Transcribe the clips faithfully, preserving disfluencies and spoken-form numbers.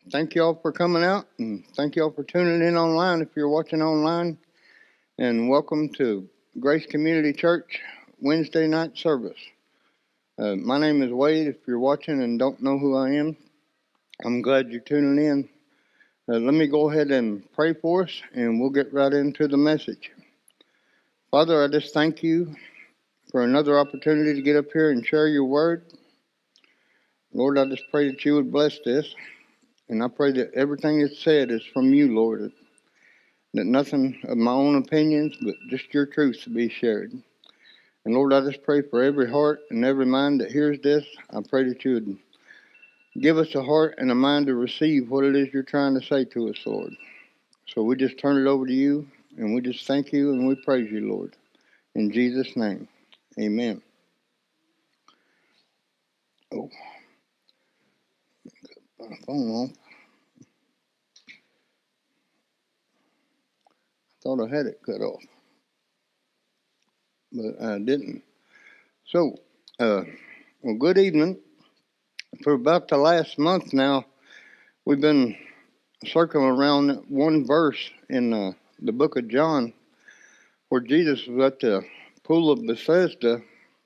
thank y'all for coming out, and thank y'all for tuning in online if you're watching online. And welcome to Grace Community Church Wednesday night service. Uh, my name is Wade. If you're watching and don't know who I am, I'm glad you're tuning in. Uh, let me go ahead and pray for us, and we'll get right into the message. Father, I just thank you for another opportunity to get up here and share your word. Lord, I just pray that you would bless this. And I pray that everything that's said is from you, Lord. That nothing of my own opinions, but just your truth to be shared. And Lord, I just pray for every heart and every mind that hears this. I pray that you would give us a heart and a mind to receive what it is you're trying to say to us, Lord. So we just turn it over to you, and we just thank you and we praise you, Lord. In Jesus' name, amen. Oh, my phone off. I thought I had it cut off, but I didn't. So, uh, well, good evening. For about the last month now, we've been circling around one verse in uh, the book of John where Jesus was at the pool of Bethesda,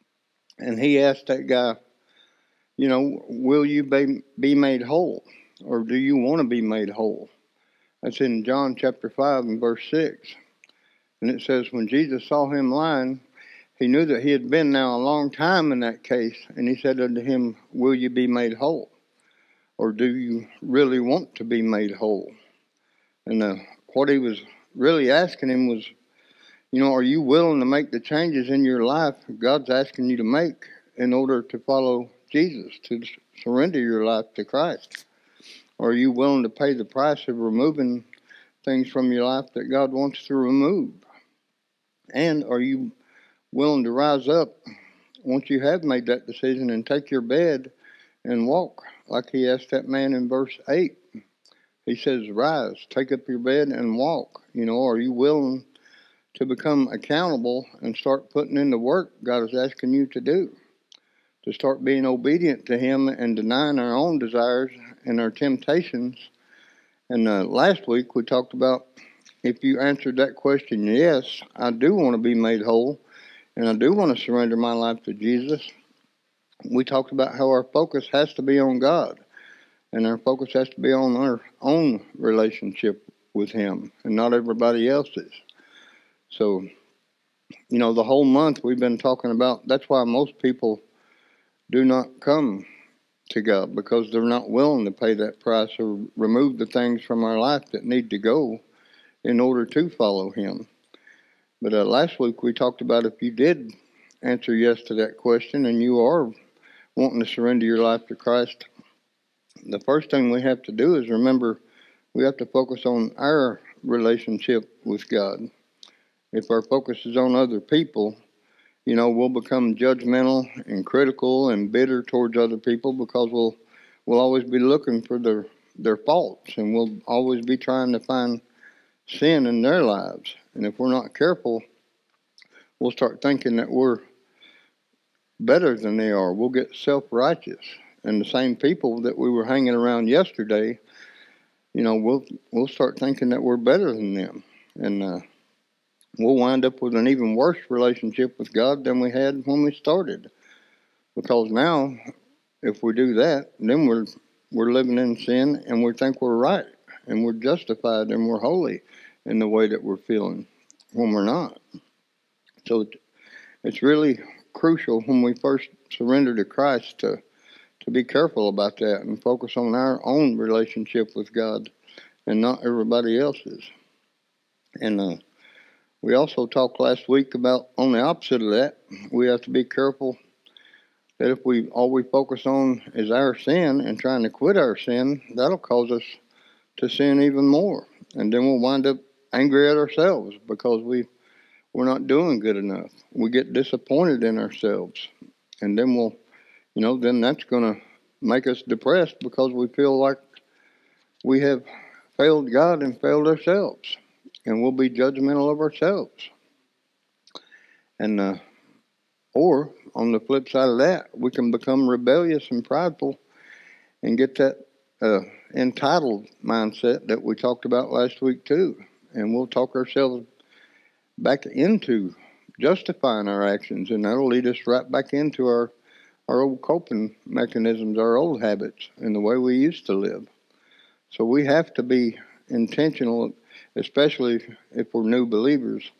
and he asked that guy, you know, will you be, be made whole, or do you want to be made whole? That's in John chapter five and verse six. And it says, when Jesus saw him lying, he knew that he had been now a long time in that case, and he said unto him, will you be made whole? Or do you really want to be made whole? And uh, what he was really asking him was, you know, are you willing to make the changes in your life God's asking you to make in order to follow Jesus, to surrender your life to Christ? Or are you willing to pay the price of removing things from your life that God wants to remove? And are you willing to rise up once you have made that decision and take your bed and walk, like he asked that man in verse eight? He says, rise, take up your bed and walk. You know, are you willing to become accountable and start putting in the work God is asking you to do? To start being obedient to him and denying our own desires and our temptations. And uh, last week we talked about, if you answered that question, yes, I do want to be made whole and I do want to surrender my life to Jesus. We talked about how our focus has to be on God. And our focus has to be on our own relationship with him and not everybody else's. So, you know, the whole month we've been talking about, that's why most people do not come to God, because they're not willing to pay that price or remove the things from our life that need to go in order to follow him. But uh, last week we talked about, if you did answer yes to that question and you are wanting to surrender your life to Christ, the first thing we have to do is remember we have to focus on our relationship with God. If our focus is on other people, you know, we'll become judgmental and critical and bitter towards other people, because we'll we'll always be looking for their their faults, and we'll always be trying to find sin in their lives. And if we're not careful, we'll start thinking that we're better than they are. We'll get self-righteous. And the same people that we were hanging around yesterday, you know, we'll we'll start thinking that we're better than them, and uh, we'll wind up with an even worse relationship with God than we had when we started. Because now, if we do that, then we're we're living in sin, and we think we're right, and we're justified, and we're holy in the way that we're feeling when we're not. So it's really crucial when we first surrender to Christ to to be careful about that and focus on our own relationship with God and not everybody else's. And uh, we also talked last week about, on the opposite of that, we have to be careful that if we all we focus on is our sin and trying to quit our sin, that'll cause us to sin even more. And then we'll wind up angry at ourselves because we, we're not doing good enough. We get disappointed in ourselves. And then we'll, you know, then that's going to make us depressed because we feel like we have failed God and failed ourselves. And we'll be judgmental of ourselves. And, uh, or on the flip side of that, we can become rebellious and prideful and get that uh, entitled mindset that we talked about last week too. And we'll talk ourselves back into justifying our actions, and that'll lead us right back into our, our old coping mechanisms, our old habits, and the way we used to live. So we have to be intentional, especially if we're new believers,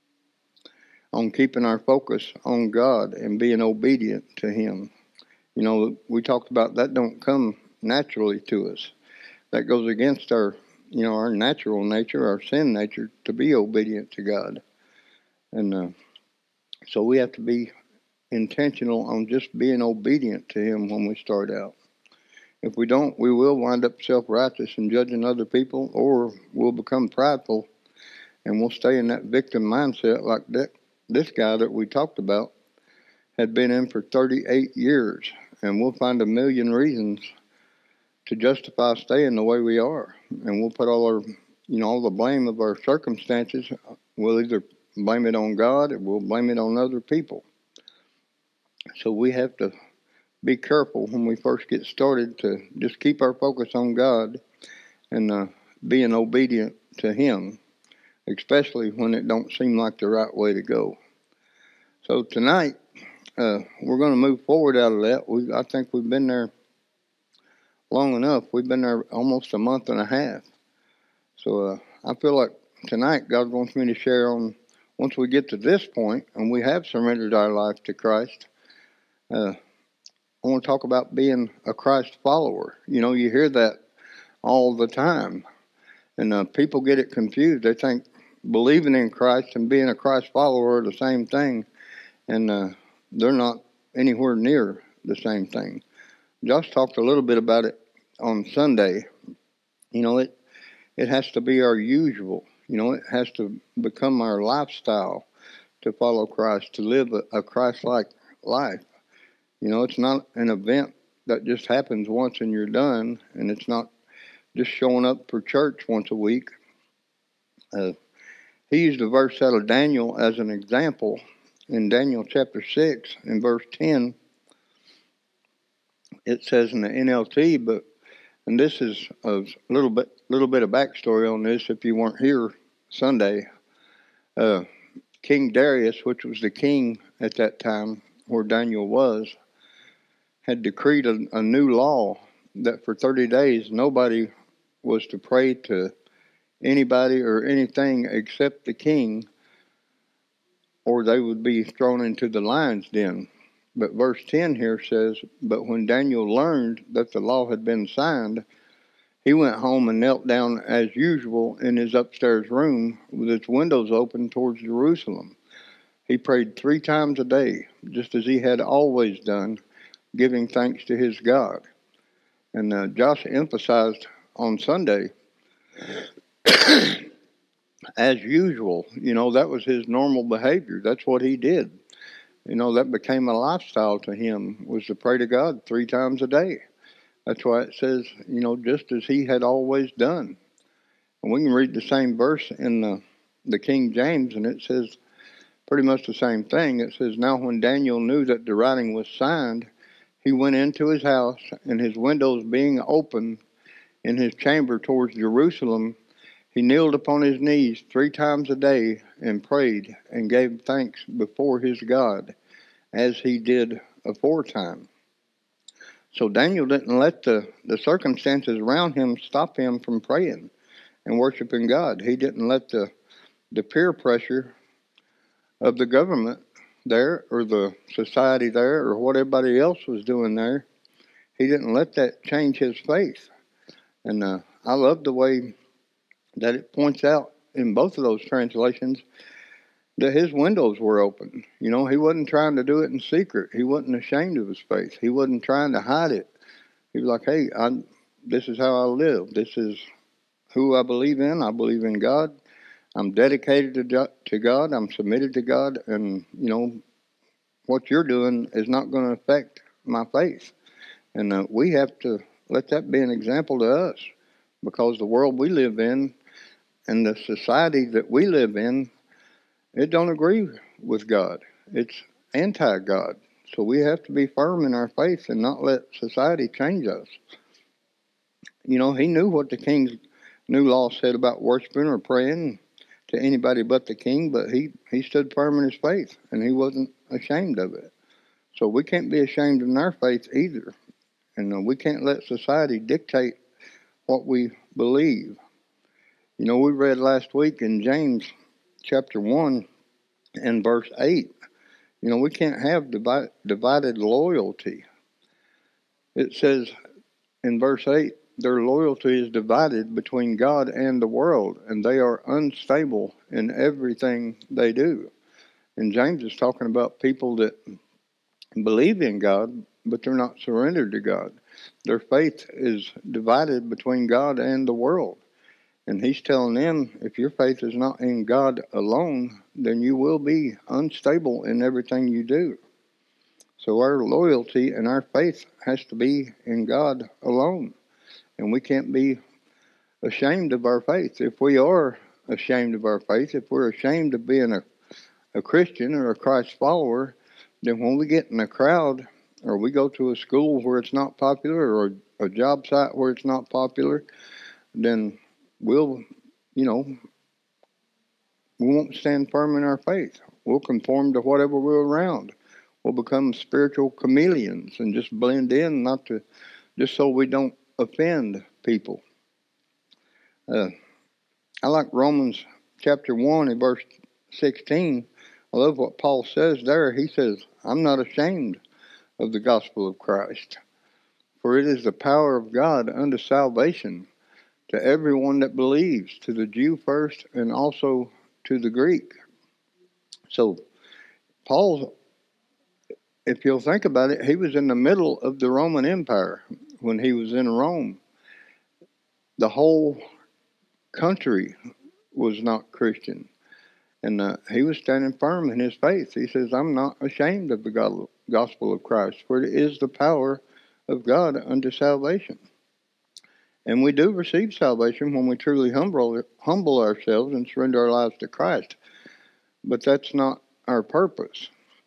on keeping our focus on God and being obedient to Him. You know, we talked about that don't come naturally to us. That goes against our, you know, our natural nature, our sin nature, to be obedient to God. And uh, so we have to be intentional on just being obedient to Him when we start out. If we don't, we will wind up self-righteous and judging other people, or we'll become prideful and we'll stay in that victim mindset like that. This guy that we talked about had been in for thirty-eight years, and we'll find a million reasons to justify staying the way we are. And we'll put all our, you know, all the blame of our circumstances, we'll either blame it on God or we'll blame it on other people. So we have to be careful when we first get started to just keep our focus on God and uh, being obedient to Him, especially when it don't seem like the right way to go. So tonight, uh, we're going to move forward out of that. We, I think we've been there long enough. We've been there almost a month and a half. So uh, I feel like tonight God wants me to share on, once we get to this point and we have surrendered our life to Christ, uh, I want to talk about being a Christ follower. You know, you hear that all the time. And uh, people get it confused. They think believing in Christ and being a Christ follower are the same thing. And uh, they're not anywhere near the same thing. Josh talked a little bit about it on Sunday. You know, it, it has to be our usual. You know, it has to become our lifestyle to follow Christ, to live a, a Christ-like life. You know, it's not an event that just happens once and you're done, and it's not just showing up for church once a week. Uh, he used a verse out of Daniel as an example. In Daniel chapter six, in verse ten, it says in the N L T, but, and this is a little bit, little bit of backstory on this if you weren't here Sunday. Uh, King Darius, which was the king at that time where Daniel was, had decreed a, a new law that for thirty days nobody was to pray to anybody or anything except the king, or they would be thrown into the lion's den. But verse ten here says, but when Daniel learned that the law had been signed, he went home and knelt down as usual in his upstairs room with its windows open towards Jerusalem. He prayed three times a day, just as he had always done, giving thanks to his God. And uh, Josh emphasized on Sunday, as usual, you know, that was his normal behavior. That's what he did. You know, that became a lifestyle to him, was to pray to God three times a day. That's why it says, you know, just as he had always done. And we can read the same verse in the, the King James, and it says pretty much the same thing. It says, now when Daniel knew that the writing was signed, he went into his house, and his windows being open in his chamber towards Jerusalem, he kneeled upon his knees three times a day and prayed and gave thanks before his God, as he did aforetime. So Daniel didn't let the, the circumstances around him stop him from praying and worshiping God. He didn't let the, the peer pressure of the government there, or the society there, or what everybody else was doing there, he didn't let that change his faith. And uh, I love the way that it points out in both of those translations that his windows were open. You know, he wasn't trying to do it in secret. He wasn't ashamed of his faith. He wasn't trying to hide it. He was like, hey, I'm, this is how I live. This is who I believe in. I believe in God. I'm dedicated to, to God. I'm submitted to God. And, you know, what you're doing is not going to affect my faith. And uh, we have to let that be an example to us, because the world we live in and the society that we live in, it don't agree with God. It's anti-God. So we have to be firm in our faith and not let society change us. You know, he knew what the king's new law said about worshiping or praying to anybody but the king, but he, he stood firm in his faith, and he wasn't ashamed of it. So we can't be ashamed in our faith either. And uh, we can't let society dictate what we believe. You know, we read last week in James chapter one and verse eight, you know, we can't have divi- divided loyalty. It says in verse eight, their loyalty is divided between God and the world, and they are unstable in everything they do. And James is talking about people that believe in God, but they're not surrendered to God. Their faith is divided between God and the world. And he's telling them, if your faith is not in God alone, then you will be unstable in everything you do. So our loyalty and our faith has to be in God alone. And we can't be ashamed of our faith. If we are ashamed of our faith, if we're ashamed of being a, a Christian or a Christ follower, then when we get in a crowd or we go to a school where it's not popular or a job site where it's not popular, then we'll, you know, we won't stand firm in our faith. We'll conform to whatever we're around. We'll become spiritual chameleons and just blend in, not to, just so we don't offend people. Uh, I like Romans chapter one and verse sixteen. I love what Paul says there. He says, I'm not ashamed of the gospel of Christ, for it is the power of God unto salvation to everyone that believes, to the Jew first and also to the Greek. So Paul, if you'll think about it, he was in the middle of the Roman Empire when he was in Rome. The whole country was not Christian. And uh, he was standing firm in his faith. He says, I'm not ashamed of the God, gospel of Christ, for it is the power of God unto salvation. And we do receive salvation when we truly humble, humble ourselves and surrender our lives to Christ. But that's not our purpose.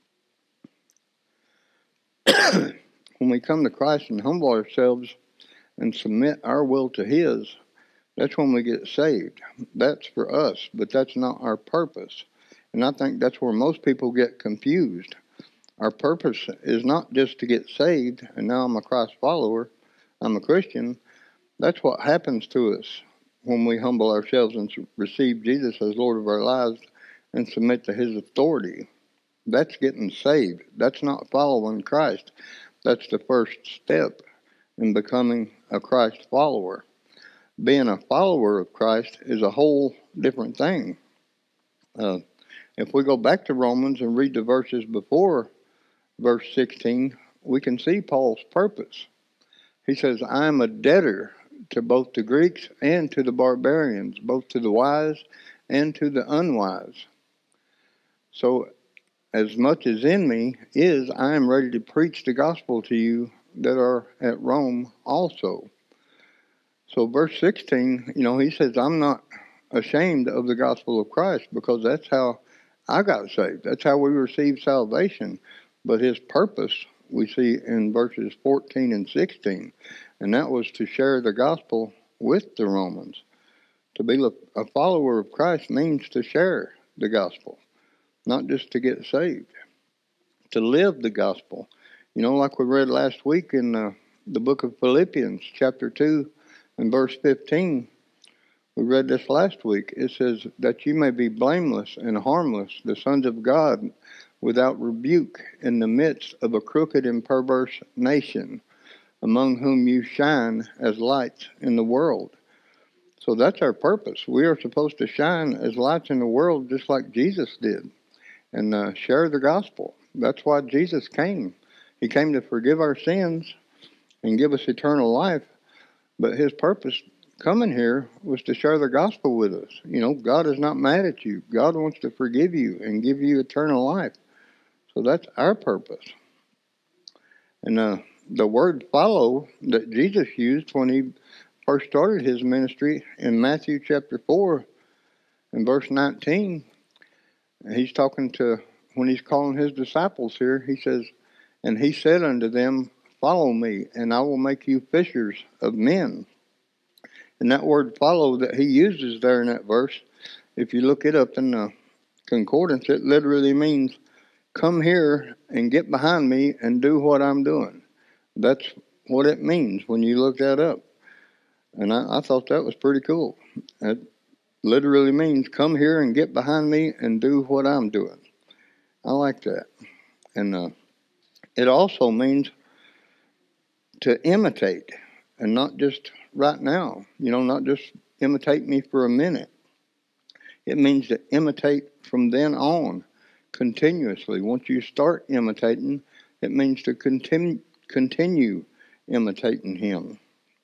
When we come to Christ and humble ourselves and submit our will to His, that's when we get saved. That's for us, but that's not our purpose. And I think that's where most people get confused. Our purpose is not just to get saved, and now I'm a Christ follower, I'm a Christian. That's what happens to us when we humble ourselves and receive Jesus as Lord of our lives and submit to His authority. That's getting saved. That's not following Christ. That's the first step in becoming a Christ follower. Being a follower of Christ is a whole different thing. Uh, if we go back to Romans and read the verses before verse sixteen, we can see Paul's purpose. He says, I am a debtor to both the Greeks and to the barbarians, both to the wise and to the unwise. So as much as in me is, I am ready to preach the gospel to you that are at Rome also. So verse sixteen, you know, he says, I'm not ashamed of the gospel of Christ, because that's how I got saved. That's how we received salvation. But his purpose we see in verses fourteen and sixteen, and that was to share the gospel with the Romans. To be a follower of Christ means to share the gospel, not just to get saved. To live the gospel. You know, like we read last week in uh, the book of Philippians, chapter two and verse fifteen. We read this last week. It says, that you may be blameless and harmless, the sons of God, without rebuke, in the midst of a crooked and perverse nation, among whom you shine as lights in the world. So that's our purpose. We are supposed to shine as lights in the world, just like Jesus did, and uh, share the gospel. That's why Jesus came. He came to forgive our sins and give us eternal life. But his purpose coming here was to share the gospel with us. You know, God is not mad at you. God wants to forgive you and give you eternal life. So that's our purpose. And uh, the word follow that Jesus used when he first started his ministry in Matthew chapter four and verse nineteen, he's talking to, when he's calling his disciples here, he says, and he said unto them, follow me, and I will make you fishers of men. And that word follow that he uses there in that verse, if you look it up in the concordance, it literally means come here and get behind me and do what I'm doing. That's what it means when you look that up. And I, I thought that was pretty cool. It literally means come here and get behind me and do what I'm doing. I like that. And uh, it also means to imitate, and not just right now, you know, not just imitate me for a minute. It means to imitate from then on continuously. Once you start imitating, it means to continue, continue imitating him.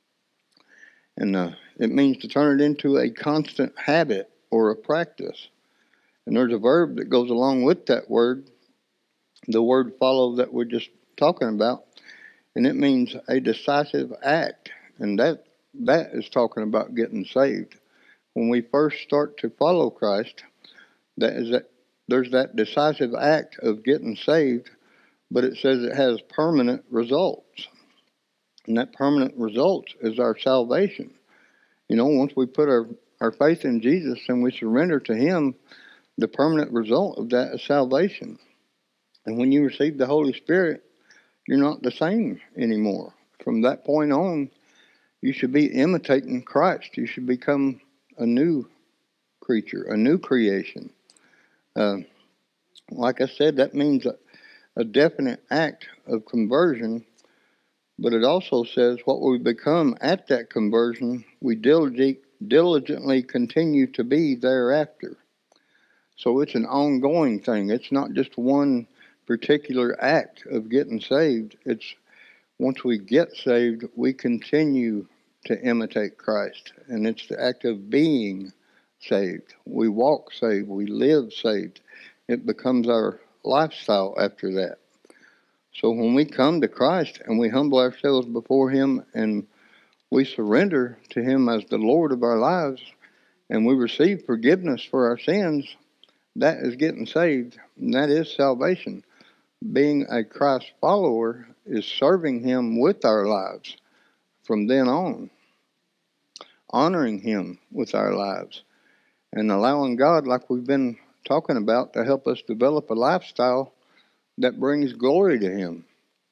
And uh, it means to turn it into a constant habit or a practice. And there's a verb that goes along with that word, the word follow that we're just talking about, and it means a decisive act. And that that is talking about getting saved. When we first start to follow Christ, that is that there's that decisive act of getting saved, but it says it has permanent results. And that permanent result is our salvation. You know, once we put our, our faith in Jesus and we surrender to him, the permanent result of that is salvation. And when you receive the Holy Spirit, you're not the same anymore. From that point on, you should be imitating Christ. You should become a new creature, a new creation. Uh, like I said, that means a, a definite act of conversion, but it also says what we become at that conversion, we diligently, diligently continue to be thereafter. So it's an ongoing thing. It's not just one particular act of getting saved. It's once we get saved, we continue to imitate Christ. And it's the act of being saved. We walk saved. We live saved. It becomes our lifestyle after that. So when we come to Christ and we humble ourselves before him and we surrender to him as the Lord of our lives and we receive forgiveness for our sins, that is getting saved. And that is salvation. Being a Christ follower is serving him with our lives from then on, honoring him with our lives, and allowing God, like we've been talking about, to help us develop a lifestyle that brings glory to him.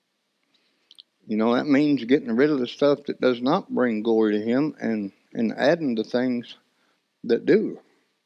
You know, that means getting rid of the stuff that does not bring glory to him and, and adding the things that do.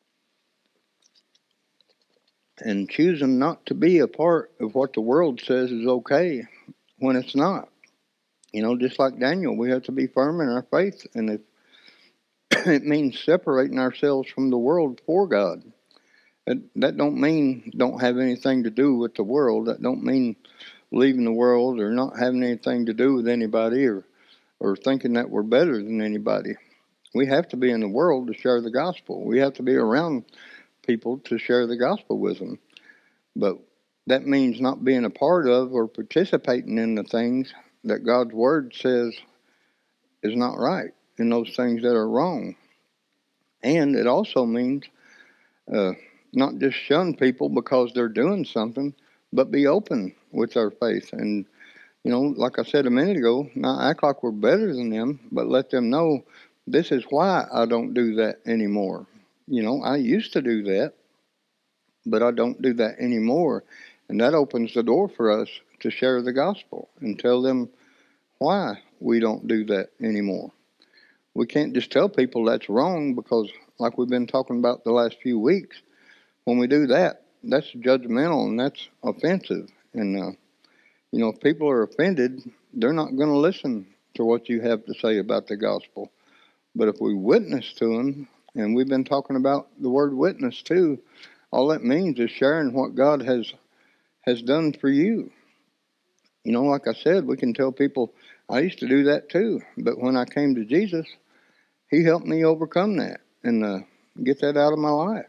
And choosing not to be a part of what the world says is okay when it's not. You know, just like Daniel, we have to be firm in our faith, and if it means separating ourselves from the world for God. That, that don't mean don't have anything to do with the world. That don't mean leaving the world or not having anything to do with anybody or, or thinking that we're better than anybody. We have to be in the world to share the gospel. We have to be around people to share the gospel with them. But that means not being a part of or participating in the things that God's word says is not right, in those things that are wrong. And it also means uh, not just shun people because they're doing something, but be open with our faith. And, you know, like I said a minute ago, not act like we're better than them, but let them know this is why I don't do that anymore. You know, I used to do that, but I don't do that anymore. And that opens the door for us to share the gospel and tell them why we don't do that anymore. We can't just tell people that's wrong because, like we've been talking about the last few weeks, when we do that, that's judgmental and that's offensive. And, uh, you know, if people are offended, they're not going to listen to what you have to say about the gospel. But if we witness to them, and we've been talking about the word witness too, all that means is sharing what God has has done for you. You know, like I said, we can tell people, I used to do that too. But when I came to Jesus, he helped me overcome that and uh, get that out of my life.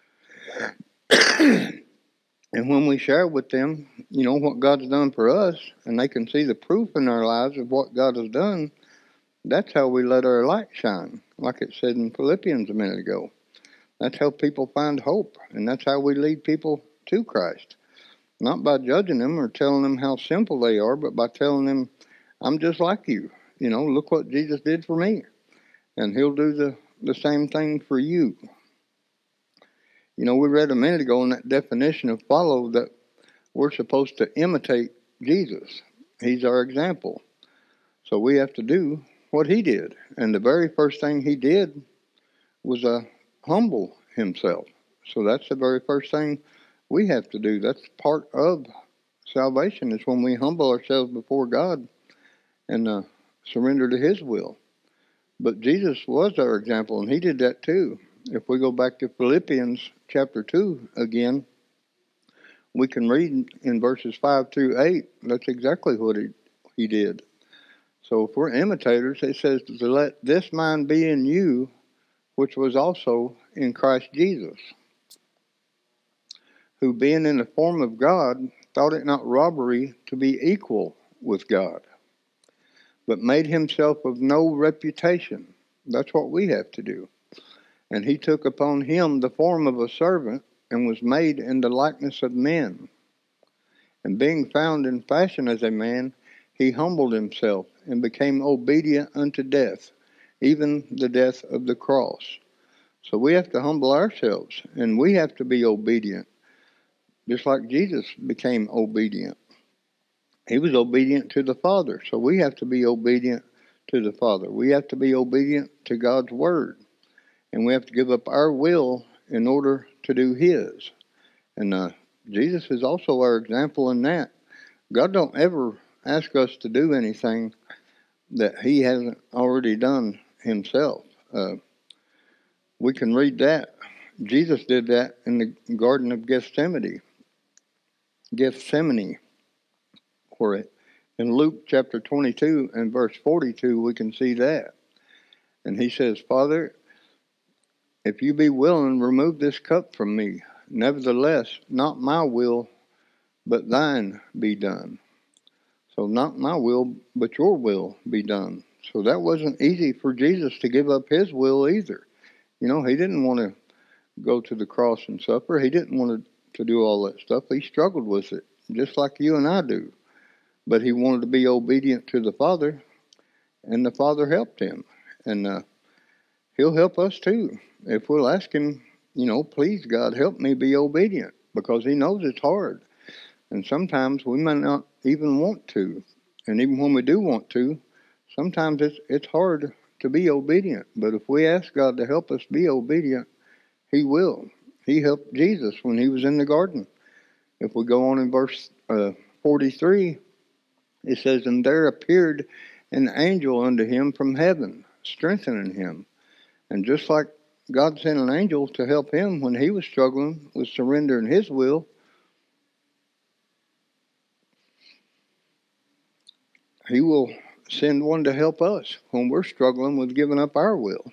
And when we share with them, you know, what God's done for us, and they can see the proof in our lives of what God has done, that's how we let our light shine, like it said in Philippians a minute ago. That's how people find hope, and that's how we lead people to Christ. Not by judging them or telling them how simple they are, but by telling them, I'm just like you. You know, look what Jesus did for me. and He'll do the, the same thing for you. You know, we read a minute ago in that definition of follow that we're supposed to imitate Jesus. He's our example. So we have to do what He did. And the very first thing He did was uh, humble Himself. So that's the very first thing we have to do. That's part of salvation, is when we humble ourselves before God and uh, surrender to His will. But Jesus was our example, and He did that too. If we go back to Philippians chapter two again, we can read in verses five through eight, that's exactly what He, he did. So if we're imitators, it says to let this mind be in you, which was also in Christ Jesus, who being in the form of God, thought it not robbery to be equal with God, but made Himself of no reputation. That's what we have to do. And He took upon Him the form of a servant, and was made in the likeness of men. And being found in fashion as a man, He humbled Himself, and became obedient unto death, even the death of the cross. So we have to humble ourselves, and we have to be obedient, just like Jesus became obedient. He was obedient to the Father, so we have to be obedient to the Father. We have to be obedient to God's Word, and we have to give up our will in order to do His. And uh, Jesus is also our example in that. God don't ever ask us to do anything that He hasn't already done Himself. Uh, we can read that. Jesus did that in the Garden of Gethsemane. Gethsemane, where it, in Luke chapter twenty-two and verse forty-two, we can see that. And He says, Father, if you be willing, remove this cup from me. Nevertheless, not my will, but thine be done. So not my will, but your will be done. So that wasn't easy for Jesus to give up His will either. You know, He didn't want to go to the cross and suffer. He didn't want to do all that stuff. He struggled with it, just like you and I do. But He wanted to be obedient to the Father, and the Father helped Him. And uh, He'll help us too. If we'll ask Him, you know, please God, help me be obedient, because He knows it's hard. And sometimes we might not even want to. And even when we do want to, sometimes it's it's hard to be obedient. But if we ask God to help us be obedient, He will. He helped Jesus when He was in the garden. If we go on in verse uh, forty-three, it says, and there appeared an angel unto him from heaven, strengthening him. And just like God sent an angel to help him when he was struggling with surrendering his will, He will send one to help us when we're struggling with giving up our will.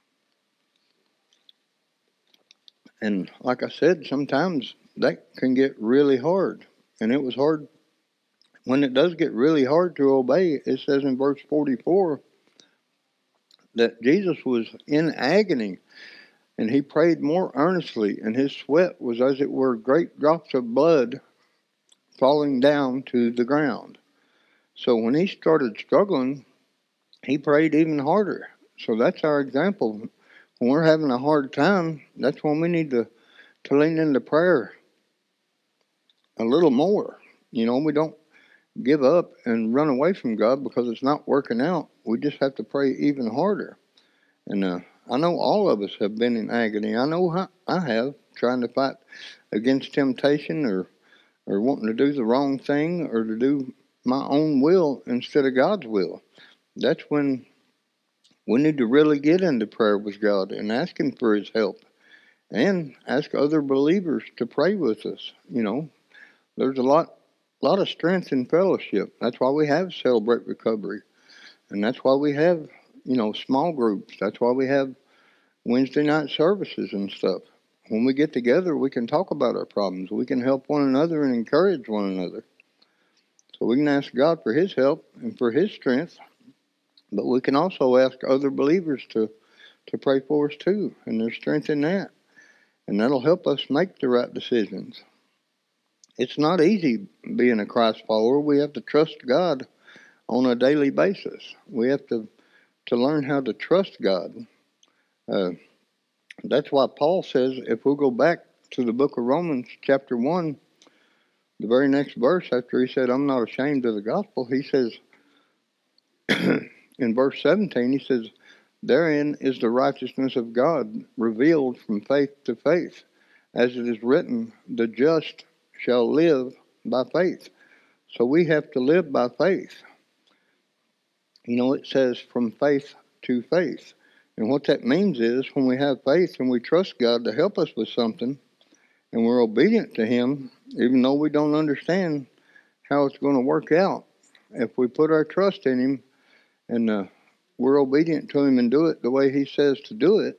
And like I said, sometimes that can get really hard. And it was hard. When it does get really hard to obey, it says in verse forty-four that Jesus was in agony, and He prayed more earnestly, and His sweat was as it were great drops of blood falling down to the ground. So when He started struggling, He prayed even harder. So that's our example. When we're having a hard time, that's when we need to, to lean into prayer a little more. You know, we don't give up and run away from God because it's not working out. We just have to pray even harder. And uh, I know all of us have been in agony. I know how I have, trying to fight against temptation, or, or wanting to do the wrong thing, or to do my own will instead of God's will. That's when we need to really get into prayer with God and ask Him for His help, and ask other believers to pray with us. You know, there's a lot, lot of strength in fellowship. That's why we have Celebrate Recovery, and that's why we have, you know, small groups. That's why we have Wednesday night services and stuff. When we get together, we can talk about our problems. We can help one another and encourage one another. So we can ask God for His help and for His strength, but we can also ask other believers to, to pray for us too, and there's strength in that. And that'll help us make the right decisions. It's not easy being a Christ follower. We have to trust God on a daily basis. We have to to learn how to trust God. Uh, that's why Paul says, if we'll go back to the book of Romans, chapter one, the very next verse after he said, I'm not ashamed of the gospel, he says, in verse seventeen, he says, therein is the righteousness of God revealed from faith to faith, as it is written, the just shall live by faith. So we have to live by faith. You know, it says from faith to faith. And what that means is when we have faith and we trust God to help us with something, and we're obedient to Him, even though we don't understand how it's going to work out, if we put our trust in Him and uh, we're obedient to Him and do it the way He says to do it,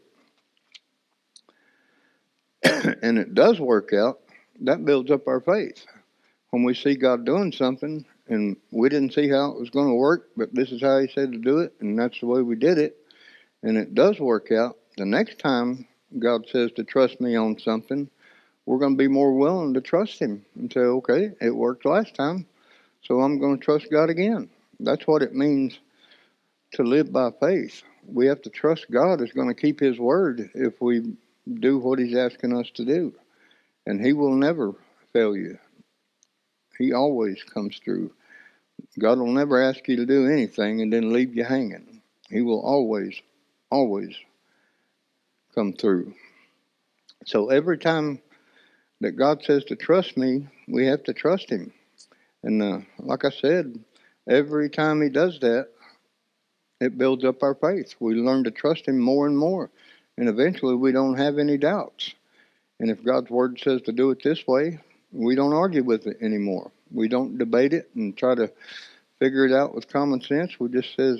and it does work out, that builds up our faith. When we see God doing something and we didn't see how it was going to work, but this is how He said to do it, and that's the way we did it, and it does work out, the next time God says to trust me on something, we're going to be more willing to trust Him and say, okay, it worked last time, so I'm going to trust God again. That's what it means to live by faith. We have to trust God is going to keep His word if we do what He's asking us to do. And He will never fail you. He always comes through. God will never ask you to do anything and then leave you hanging. He will always, always come through. So every time that God says to trust me, we have to trust Him. And uh, like I said, every time He does that, it builds up our faith. We learn to trust Him more and more. And eventually we don't have any doubts. And if God's word says to do it this way, we don't argue with it anymore. We don't debate it and try to figure it out with common sense. We just says,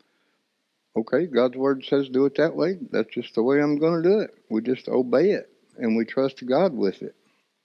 okay, God's word says do it that way. That's just the way I'm going to do it. We just obey it. And we trust God with it.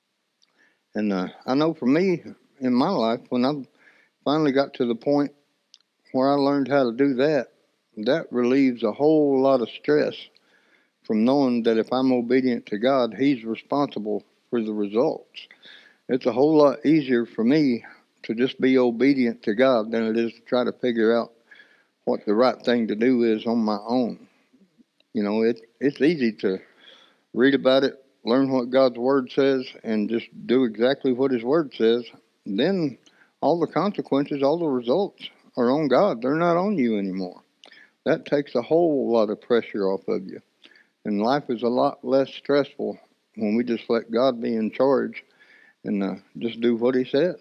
And uh, I know for me, in my life, when I finally got to the point where I learned how to do that, that relieves a whole lot of stress from knowing that if I'm obedient to God, He's responsible for the results. It's a whole lot easier for me to just be obedient to God than it is to try to figure out what the right thing to do is on my own. You know, it, it's easy to read about it, learn what God's word says, and just do exactly what His word says. Then all the consequences, all the results are on God. They're not on you anymore. That takes a whole lot of pressure off of you. And life is a lot less stressful when we just let God be in charge and uh, just do what He says.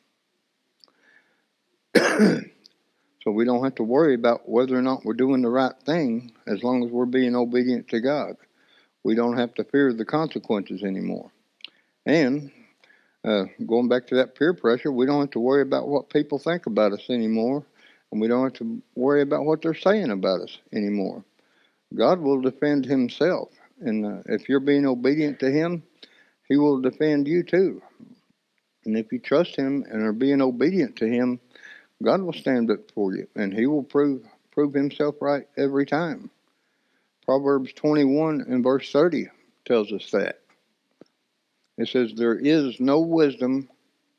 So we don't have to worry about whether or not we're doing the right thing as long as we're being obedient to God. We don't have to fear the consequences anymore. And uh, going back to that peer pressure, we don't have to worry about what people think about us anymore. And we don't have to worry about what they're saying about us anymore. God will defend Himself. And uh, if you're being obedient to Him, He will defend you too. And if you trust Him and are being obedient to Him, God will stand up for you. And He will prove prove Himself right every time. Proverbs twenty-one and verse thirty tells us that. It says, there is no wisdom,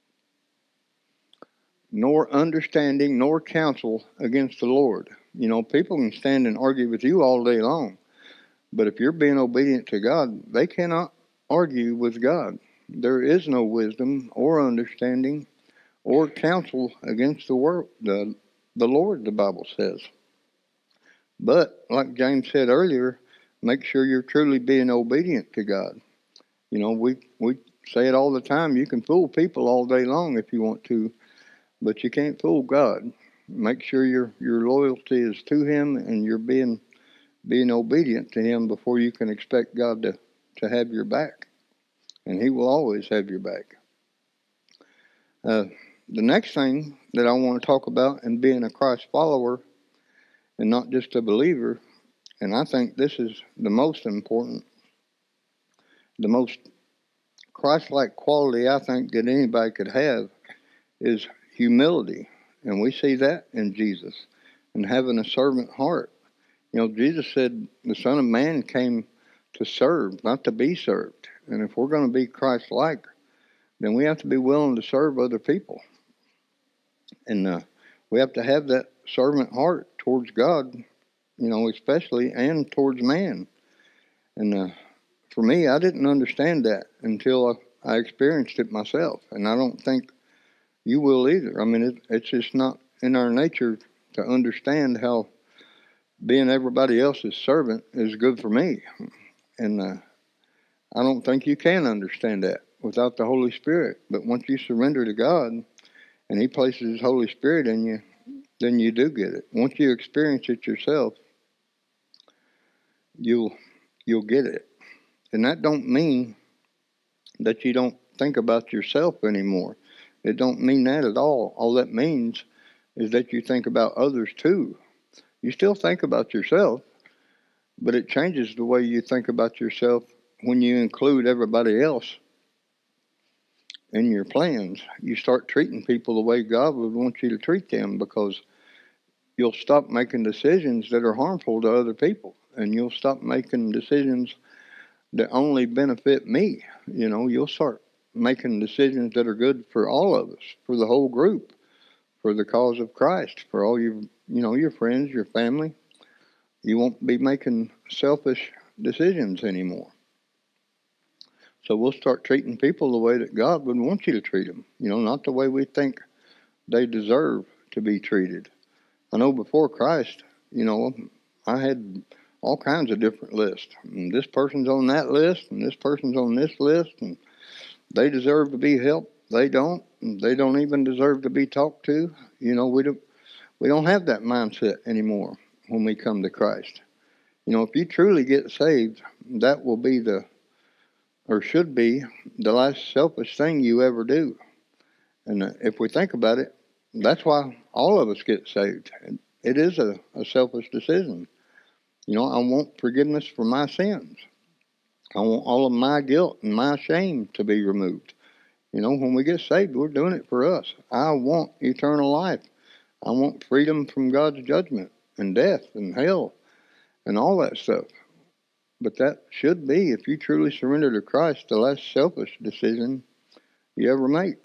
nor understanding, nor counsel against the Lord. You know, people can stand and argue with you all day long. But if you're being obedient to God, they cannot argue with God. There is no wisdom or understanding or counsel against the word, the, the Lord, the Bible says. But, like James said earlier, make sure you're truly being obedient to God. You know, we, we say it all the time. You can fool people all day long if you want to, but you can't fool God. Make sure your, your loyalty is to Him and you're being being obedient to Him before you can expect God to, to have your back. And He will always have your back. Uh, the next thing that I want to talk about in being a Christ follower and not just a believer, and I think this is the most important, the most Christ-like quality I think that anybody could have is humility. And we see that in Jesus and having a servant heart. You know, Jesus said the Son of Man came to serve, not to be served. And if we're going to be Christ-like, then we have to be willing to serve other people. And uh, we have to have that servant heart towards God you know, especially, and towards man. And uh, for me, I didn't understand that until I, I experienced it myself. And I don't think you will either. I mean, it, it's just not in our nature to understand how being everybody else's servant is good for me. And uh, I don't think you can understand that without the Holy Spirit. But once you surrender to God and He places His Holy Spirit in you, then you do get it. Once you experience it yourself, you'll you'll get it. And that don't mean that you don't think about yourself anymore. It don't mean that at all. All that means is that you think about others too. You still think about yourself, but it changes the way you think about yourself when you include everybody else in your plans. You start treating people the way God would want you to treat them, because you'll stop making decisions that are harmful to other people, and you'll stop making decisions that only benefit me. You know, you'll start making decisions that are good for all of us, for the whole group, for the cause of Christ, for all your, you know, your friends, your family. You won't be making selfish decisions anymore. So we'll start treating people the way that God would want you to treat them. You know, not the way we think they deserve to be treated. I know before Christ, you know, I had all kinds of different lists. And this person's on that list, and this person's on this list, and they deserve to be helped. They don't. And they don't even deserve to be talked to. You know, we don't, we don't have that mindset anymore when we come to Christ. You know, if you truly get saved, that will be the, or should be, the last selfish thing you ever do. And if we think about it, that's why all of us get saved. It is a, a selfish decision. You know, I want forgiveness for my sins. I want all of my guilt and my shame to be removed. You know, when we get saved, we're doing it for us. I want eternal life. I want freedom from God's judgment and death and hell and all that stuff. But that should be, if you truly surrender to Christ, the last selfish decision you ever make.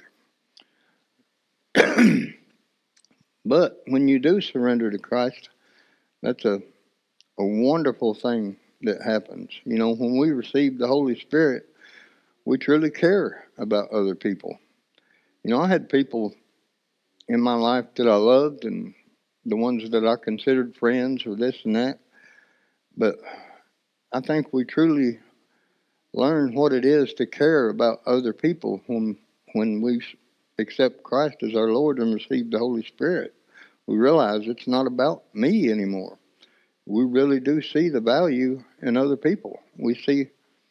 But when you do surrender to Christ, that's a, a wonderful thing that happens. You know, when we receive the Holy Spirit, we truly care about other people. You know, I had people in my life that I loved, and the ones that I considered friends or this and that. But I think we truly learn what it is to care about other people when when we accept Christ as our Lord and receive the Holy Spirit. We realize it's not about me anymore. We really do see the value in other people. We see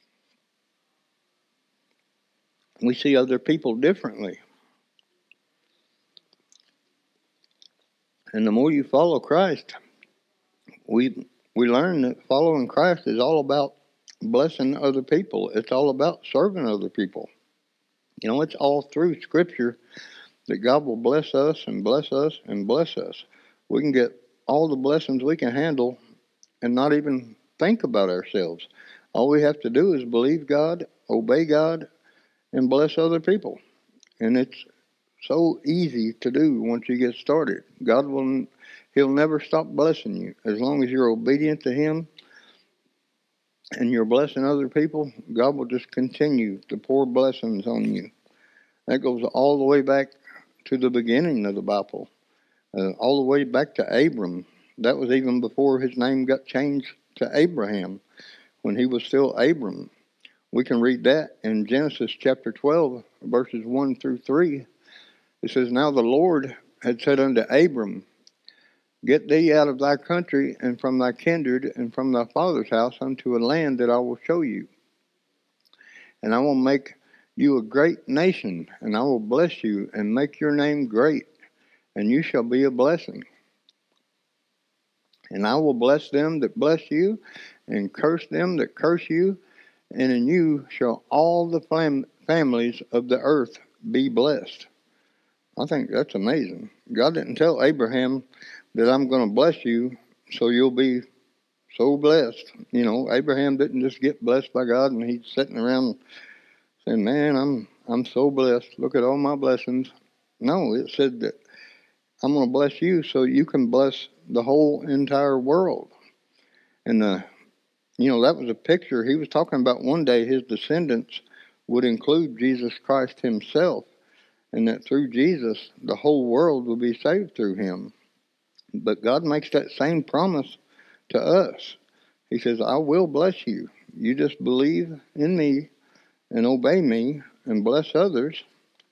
we see other people differently. And the more you follow Christ, we we learn that following Christ is all about blessing other people. It's all about serving other people. You know, it's all through Scripture that God will bless us and bless us and bless us. We can get all the blessings we can handle and not even think about ourselves. All we have to do is believe God, obey God, and bless other people. And it's so easy to do once you get started. God will, He'll never stop blessing you. As long as you're obedient to Him and you're blessing other people, God will just continue to pour blessings on you. That goes all the way back to the beginning of the Bible, uh, all the way back to Abram. That was even before his name got changed to Abraham, when he was still Abram. We can read that in Genesis chapter twelve, verses one through three. It says, "Now the Lord had said unto Abram, Get thee out of thy country, and from thy kindred, and from thy father's house, unto a land that I will show you. And I will make you a great nation, and I will bless you, and make your name great, and you shall be a blessing. And I will bless them that bless you, and curse them that curse you, and in you shall all the fam- families of the earth be blessed." I think that's amazing. God didn't tell Abraham that I'm going to bless you so you'll be so blessed. You know, Abraham didn't just get blessed by God and he's sitting around saying, "Man, I'm I'm so blessed. Look at all my blessings." No, it said that I'm going to bless you so you can bless the whole entire world. And, uh, you know, that was a picture. He was talking about one day his descendants would include Jesus Christ himself, and that through Jesus, the whole world will be saved through him. But God makes that same promise to us. He says, I will bless you. You just believe in me and obey me and bless others.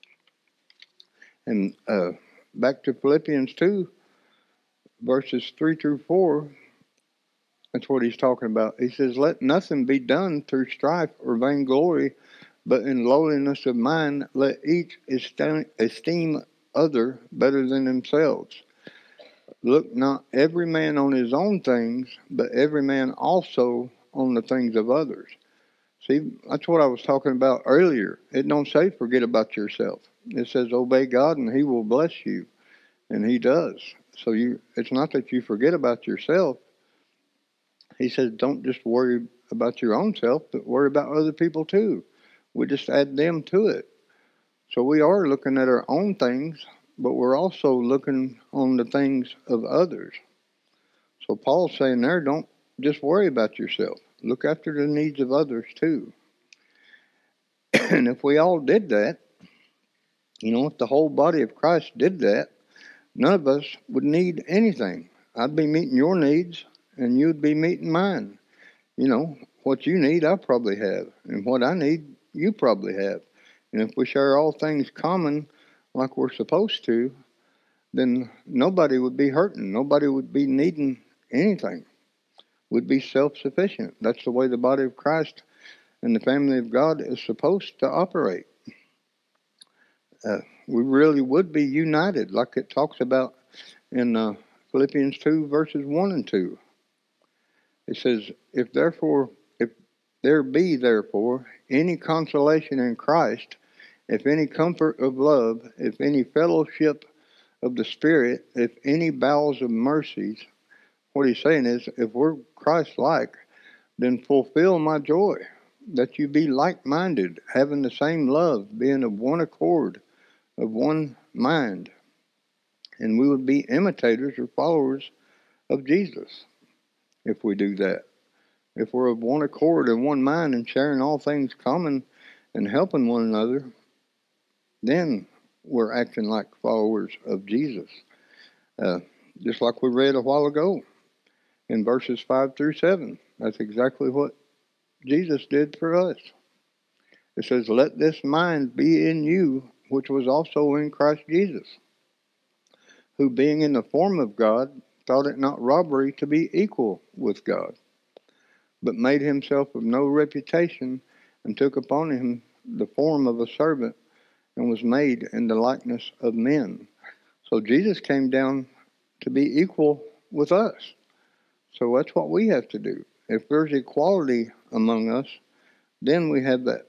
And uh, back to Philippians two, verses three through four, that's what he's talking about. He says, let nothing be done through strife or vainglory, but in lowliness of mind, let each esteem other better than themselves. Look not every man on his own things, but every man also on the things of others. See, that's what I was talking about earlier. It don't say forget about yourself. It says obey God and he will bless you. And he does. So you, it's not that you forget about yourself. He says don't just worry about your own self, but worry about other people too. We just add them to it. So we are looking at our own things, but we're also looking on the things of others. So Paul's saying there, don't just worry about yourself. Look after the needs of others too. And if we all did that, you know, if the whole body of Christ did that, none of us would need anything. I'd be meeting your needs, and you'd be meeting mine. You know, what you need, I probably have. And what I need, you probably have. And if we share all things common like we're supposed to, then nobody would be hurting. Nobody would be needing anything. We'd be self-sufficient. That's the way the body of Christ and the family of God is supposed to operate. Uh, we really would be united, like it talks about in uh, Philippians two, verses one and two. It says, if therefore, if there be therefore any consolation in Christ, if any comfort of love, if any fellowship of the Spirit, if any bowels of mercies, what he's saying is, if we're Christ-like, then fulfill my joy, that you be like-minded, having the same love, being of one accord, of one mind. And we would be imitators or followers of Jesus if we do that. If we're of one accord and one mind and sharing all things common and helping one another, then we're acting like followers of Jesus. Uh, just like we read a while ago in verses five through seven. That's exactly what Jesus did for us. It says, let this mind be in you, which was also in Christ Jesus, who being in the form of God, thought it not robbery to be equal with God, but made himself of no reputation, and took upon him the form of a servant, and was made in the likeness of men. So Jesus came down to be equal with us. So that's what we have to do. If there's equality among us, then we have that,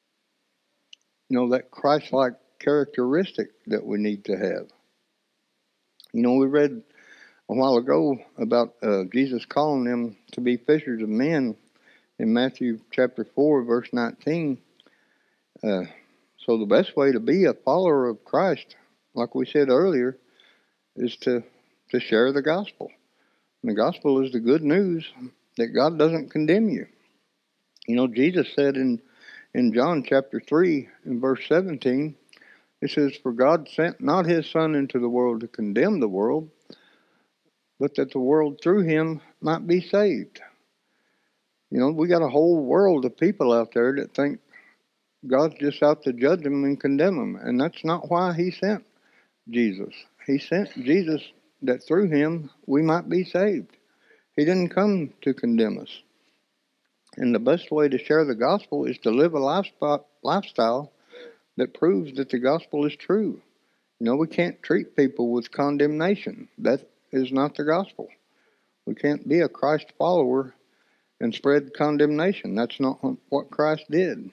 you know, that Christ-like characteristic that we need to have. You know, we read a while ago about uh, Jesus calling them to be fishers of men in Matthew chapter four, verse nineteen. Uh, so the best way to be a follower of Christ, like we said earlier, is to, to share the gospel. And the gospel is the good news that God doesn't condemn you. You know, Jesus said in, in John chapter three, in verse seventeen, it says, for God sent not his Son into the world to condemn the world, but that the world through him might be saved. You know, we got a whole world of people out there that think God's just out to judge them and condemn them. And that's not why he sent Jesus. He sent Jesus that through him we might be saved. He didn't come to condemn us. And the best way to share the gospel is to live a lifestyle that proves that the gospel is true. You know, we can't treat people with condemnation. That is not the gospel. We can't be a Christ follower and spread condemnation. That's not what Christ did.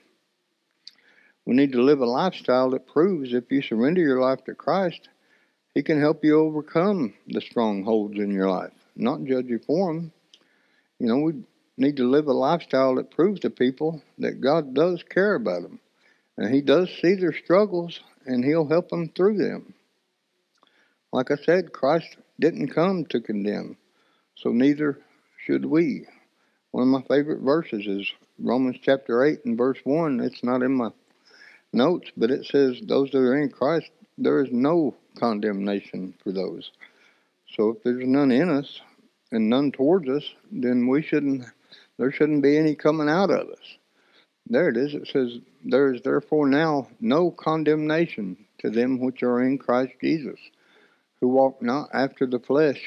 We need to live a lifestyle that proves if you surrender your life to Christ, he can help you overcome the strongholds in your life, not judge you for them. You know, we need to live a lifestyle that proves to people that God does care about them. And he does see their struggles, and he'll help them through them. Like I said, Christ didn't come to condemn, so neither should we. One of my favorite verses is Romans chapter eight and verse one. It's not in my notes, but it says, those that are in Christ, there is no condemnation for those. So if there's none in us and none towards us, then we shouldn't, there shouldn't be any coming out of us. There it is. It says, there is therefore now no condemnation to them which are in Christ Jesus, who walk not after the flesh,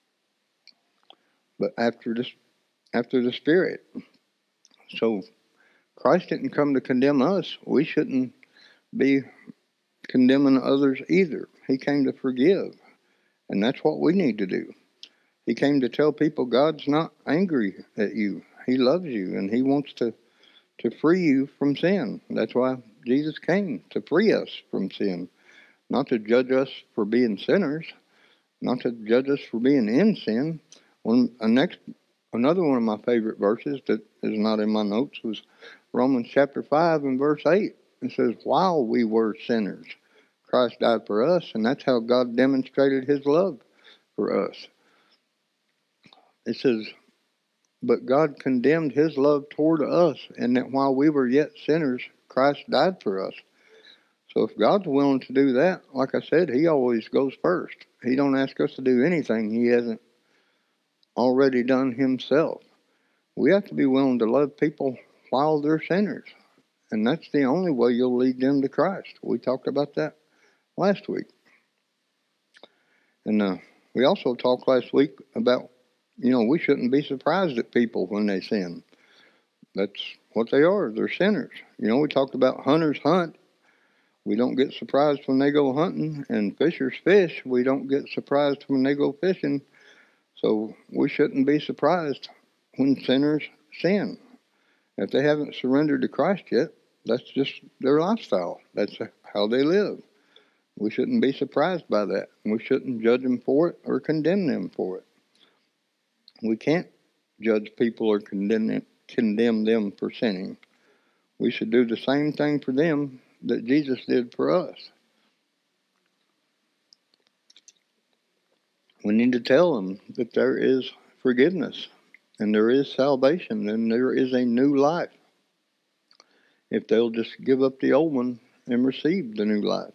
but after the, after the Spirit. So Christ didn't come to condemn us. We shouldn't be condemning others either. He came to forgive, and that's what we need to do. He came to tell people God's not angry at you. He loves you, and he wants to, to free you from sin. That's why Jesus came, to free us from sin, not to judge us for being sinners, not to judge us for being in sin. One, a next, another one of my favorite verses that is not in my notes was Romans chapter five and verse eight. It says, while we were sinners, Christ died for us, and that's how God demonstrated his love for us. It says, but God condemned his love toward us, and that while we were yet sinners, Christ died for us. So if God's willing to do that, like I said, he always goes first. He don't ask us to do anything he hasn't already done himself. We have to be willing to love people while they're sinners. And that's the only way you'll lead them to Christ. We talked about that last week. And uh, we also talked last week about, you know, we shouldn't be surprised at people when they sin. That's what they are. They're sinners. You know, we talked about hunters hunt. We don't get surprised when they go hunting. And fishers fish. We don't get surprised when they go fishing. So we shouldn't be surprised when sinners sin. If they haven't surrendered to Christ yet, that's just their lifestyle. That's how they live. We shouldn't be surprised by that. We shouldn't judge them for it or condemn them for it. We can't judge people or condemn, condemn them for sinning. We should do the same thing for them that Jesus did for us. We need to tell them that there is forgiveness and there is salvation and there is a new life if they'll just give up the old one and receive the new life.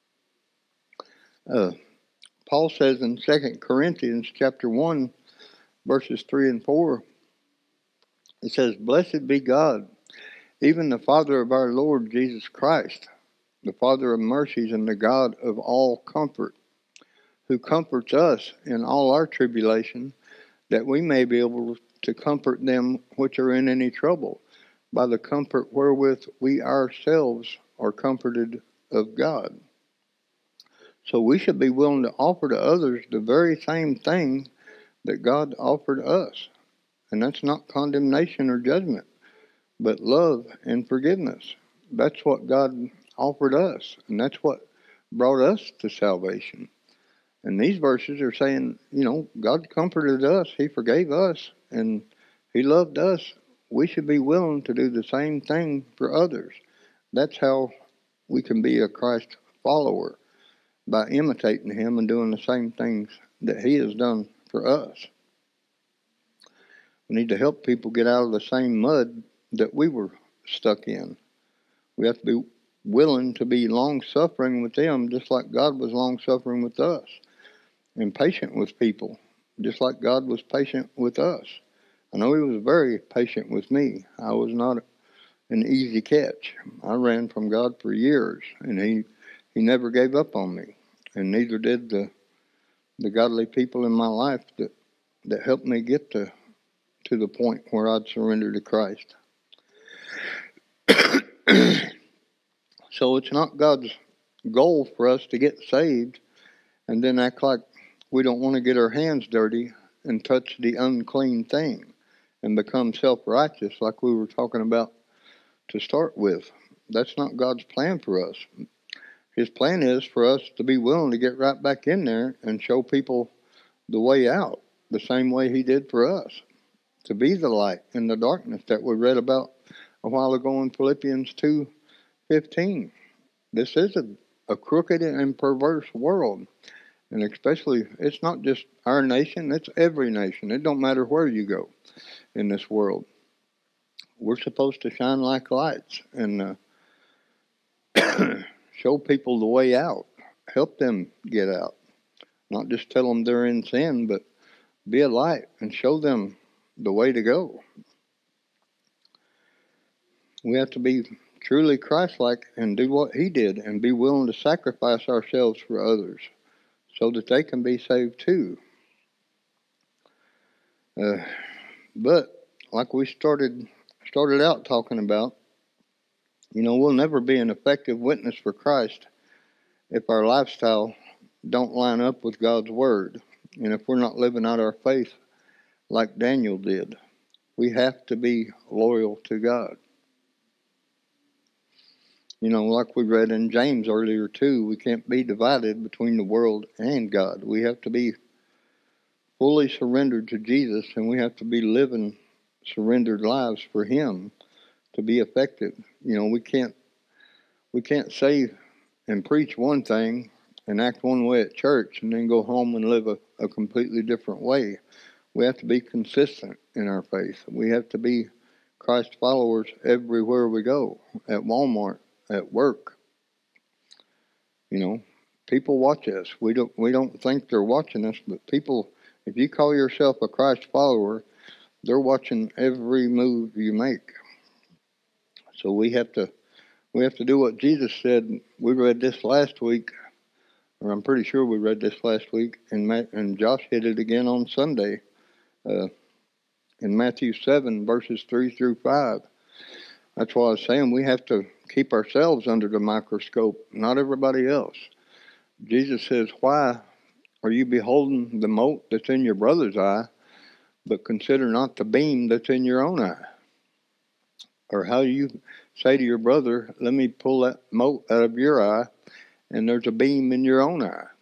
Uh, Paul says in Second Corinthians chapter one, verses three and four, it says, blessed be God, even the Father of our Lord Jesus Christ, the Father of mercies and the God of all comfort, who comforts us in all our tribulation, that we may be able to comfort them which are in any trouble, by the comfort wherewith we ourselves are comforted of God. So we should be willing to offer to others the very same thing that God offered us. And that's not condemnation or judgment, but love and forgiveness. That's what God offered us, and that's what brought us to salvation. And these verses are saying, you know, God comforted us, he forgave us, and he loved us. We should be willing to do the same thing for others. That's how we can be a Christ follower, by imitating him and doing the same things that he has done for us. We need to help people get out of the same mud that we were stuck in. We have to be willing to be long-suffering with them, just like God was long-suffering with us, and patient with people, just like God was patient with us. I know he was very patient with me. I was not an easy catch. I ran from God for years, and he, he never gave up on me, and neither did the the godly people in my life that, that helped me get to, to the point where I'd surrender to Christ. So it's not God's goal for us to get saved and then act like we don't want to get our hands dirty and touch the unclean thing and become self-righteous like we were talking about to start with. That's not God's plan for us. His plan is for us to be willing to get right back in there and show people the way out, the same way he did for us, to be the light in the darkness that we read about a while ago in Philippians two fifteen. This is a, a crooked and perverse world, and especially, it's not just our nation, it's every nation. It don't matter where you go. in this world. We're supposed to shine like lights and uh, show people the way out, help them get out. Not just tell them they're in sin, but be a light and show them the way to go. We have to be truly Christ-like and do what he did and be willing to sacrifice ourselves for others so that they can be saved too. Uh, but like we started started out talking about, you know, we'll never be an effective witness for Christ if our lifestyle don't line up with God's word, and if we're not living out our faith like Daniel did. We have to be loyal to God. You know, like we read in James earlier too, we can't be divided between the world and God. We have to be fully surrendered to Jesus, and we have to be living surrendered lives for him to be effective. You know, we can't we can't say and preach one thing and act one way at church and then go home and live a, a completely different way. We have to be consistent in our faith. We have to be Christ followers everywhere we go, at Walmart, at work. You know, people watch us. We don't we don't think they're watching us, but people, if you call yourself a Christ follower, they're watching every move you make. So we have to we have to do what Jesus said. We read this last week, or I'm pretty sure we read this last week, and Matt, and Josh hit it again on Sunday. Uh, in Matthew seven, verses three through five. That's why I was saying we have to keep ourselves under the microscope, not everybody else. Jesus says, why are you beholding the mote that's in your brother's eye, but consider not the beam that's in your own eye? Or how you say to your brother, let me pull that mote out of your eye, and there's a beam in your own eye.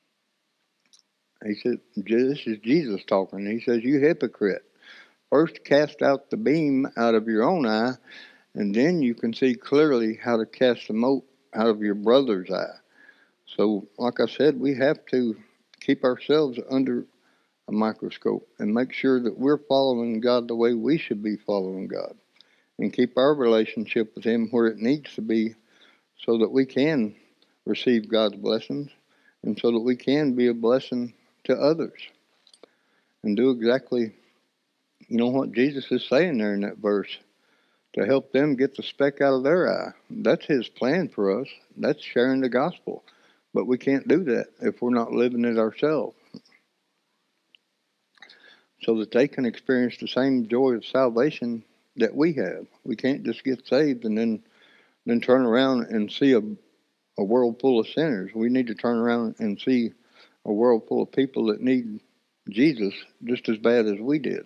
He said, this is Jesus talking. He says, you hypocrite. First cast out the beam out of your own eye, and then you can see clearly how to cast the mote out of your brother's eye. So, like I said, we have to keep ourselves under a microscope and make sure that we're following God the way we should be following God, and keep our relationship with him where it needs to be so that we can receive God's blessings and so that we can be a blessing to others and do exactly, you know, what Jesus is saying there in that verse, to help them get the speck out of their eye. That's his plan for us. That's sharing the gospel. But we can't do that if we're not living it ourselves, so that they can experience the same joy of salvation that we have. We can't just get saved and then then turn around and see a, a world full of sinners. We need to turn around and see a world full of people that need Jesus just as bad as we did.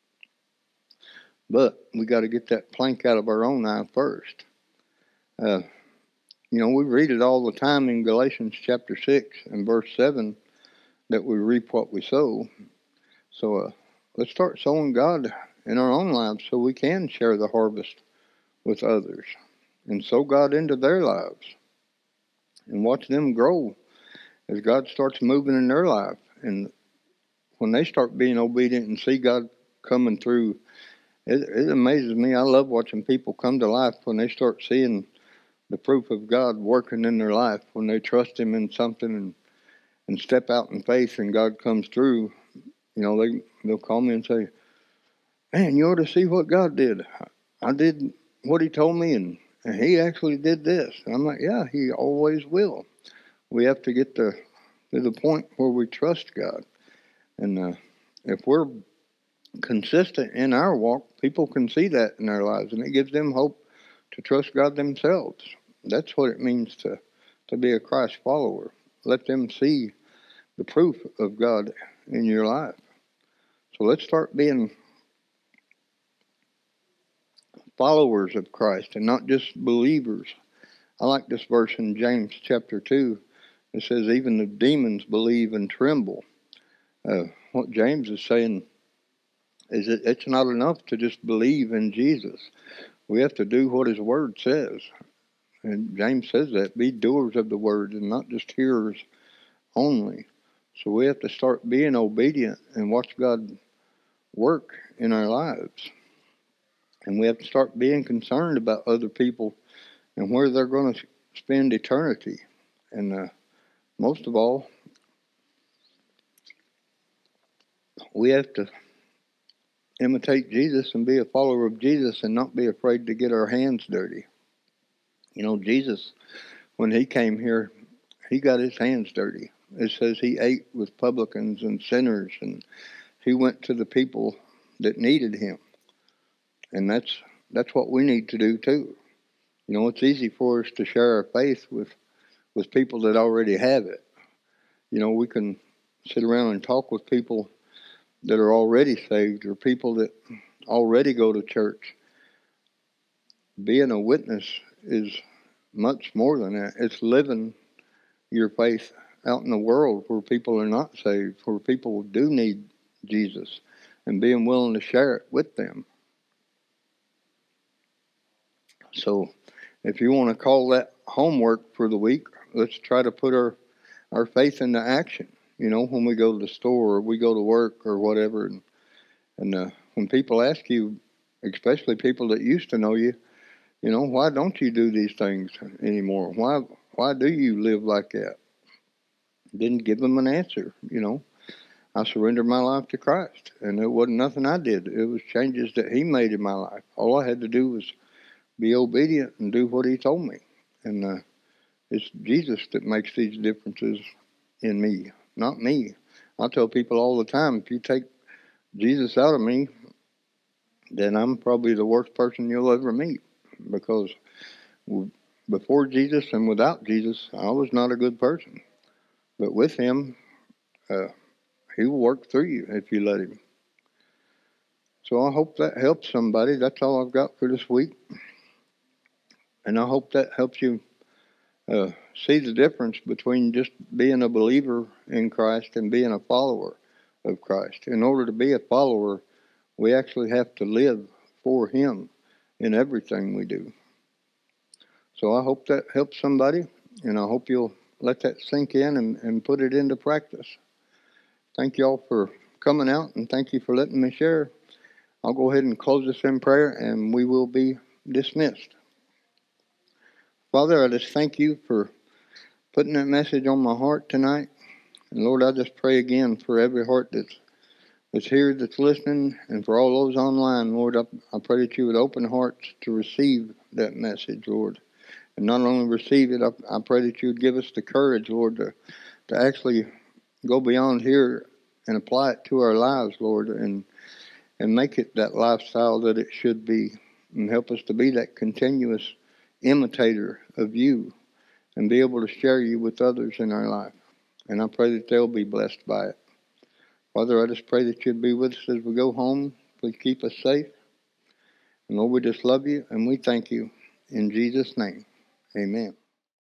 But we got to get that plank out of our own eye first. Uh, you know, we read it all the time in Galatians chapter six and verse seven, that we reap what we sow. So uh, let's start sowing God in our own lives so we can share the harvest with others and sow God into their lives and watch them grow as God starts moving in their life. And when they start being obedient and see God coming through, it, it amazes me. I love watching people come to life when they start seeing the proof of God working in their life, when they trust him in something and, and step out in faith and God comes through. You know, they, they'll call me and say, man, you ought to see what God did. I did what he told me, and, and he actually did this. And I'm like, yeah, he always will. We have to get to, to the point where we trust God. And uh, if we're consistent in our walk, people can see that in our lives, and it gives them hope to trust God themselves. That's what it means to, to be a Christ follower. Let them see the proof of God in your life. So let's start being followers of Christ and not just believers. I like this verse in James chapter two. It says, even the demons believe and tremble. Uh, what James is saying is that it's not enough to just believe in Jesus. We have to do what his word says. And James says that, be doers of the word and not just hearers only. So we have to start being obedient and watch God work in our lives. And we have to start being concerned about other people and where they're going to spend eternity. And uh, most of all, we have to imitate Jesus and be a follower of Jesus and not be afraid to get our hands dirty. You know, Jesus, when he came here, he got his hands dirty. It says he ate with publicans and sinners, and he went to the people that needed him. And that's that's what we need to do too. You know, it's easy for us to share our faith with, with people that already have it. You know, we can sit around and talk with people that are already saved or people that already go to church. Being a witness is much more than that. It's living your faith out in the world where people are not saved, where people do need Jesus, and being willing to share it with them. So if you want to call that homework for the week, let's try to put our, our faith into action. You know, when we go to the store or we go to work or whatever, and, and uh, when people ask you, especially people that used to know you, you know, why don't you do these things anymore? Why why do you live like that? Didn't give them an answer, you know. I surrendered my life to Christ, and it wasn't nothing I did. It was changes that he made in my life. All I had to do was be obedient and do what he told me. And uh, it's Jesus that makes these differences in me, not me. I tell people all the time, if you take Jesus out of me, then I'm probably the worst person you'll ever meet, because before Jesus and without Jesus, I was not a good person. But with him, uh, he will work through you if you let him. So I hope that helps somebody. That's all I've got for this week. And I hope that helps you uh, see the difference between just being a believer in Christ and being a follower of Christ. In order to be a follower, we actually have to live for him in everything we do. So I hope that helps somebody, and I hope you'll let that sink in and, and put it into practice. Thank you all for coming out, and thank you for letting me share. I'll go ahead and close this in prayer, and we will be dismissed. Father, I just thank you for putting that message on my heart tonight. And Lord, I just pray again for every heart that's, that's here, that's listening, and for all those online, Lord, I, I pray that you would open hearts to receive that message, Lord. And not only receive it, I, I pray that you would give us the courage, Lord, to, to actually go beyond here and apply it to our lives, Lord, and and make it that lifestyle that it should be, and help us to be that continuous imitator of you and be able to share you with others in our life. And I pray that they'll be blessed by it. Father, I just pray that you'd be with us as we go home. Please keep us safe. And Lord, we just love you and we thank you. In Jesus' name, amen.